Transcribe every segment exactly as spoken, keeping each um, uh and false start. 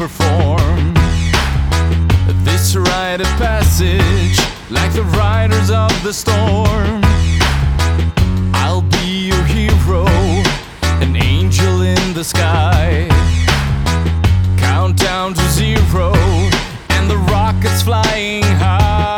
perform this rite of passage like the riders of the storm. I'll be your hero, an angel in the sky. Count down to zero and the rocket's flying high.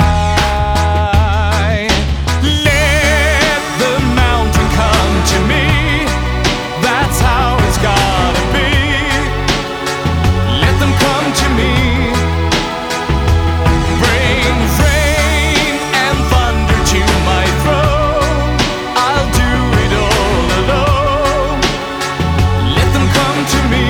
Let the mountain come to me, that's how it's gotta be. Let them come to me. Bring rain and thunder to my throne, I'll do it all alone. Let them come to me.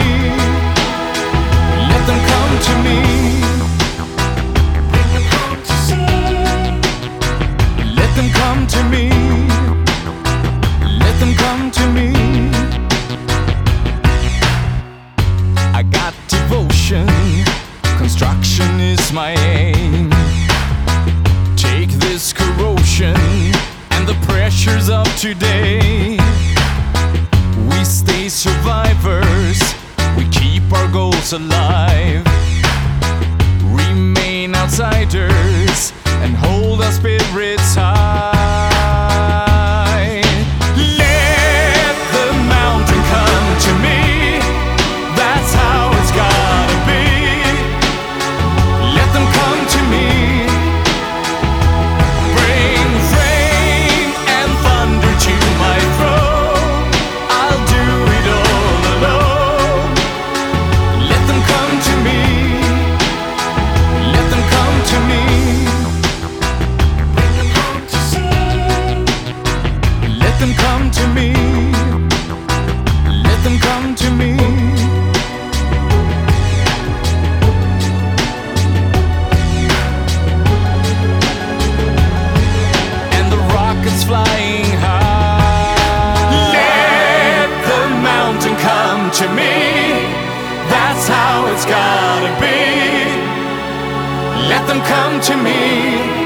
Let them come to me. Bring them home to see. Let them come to me. Let them come to me. I got devotion, construction is my aim. Take this corrosion and the pressures of today. We stay survivors, we keep our goals alive. Remain outsiders and hold our spirits high. Let the mountain come to me, that's how it's gotta be. Let them come to me. Bring rain and thunder to my throne, I'll do it all alone. Let them come to me. Let them come to me. Bring them home to see. Let them come to me. Let them come to me. And the rockets flying high. Let the mountain come to me, that's how it's gotta be. Let them come to me.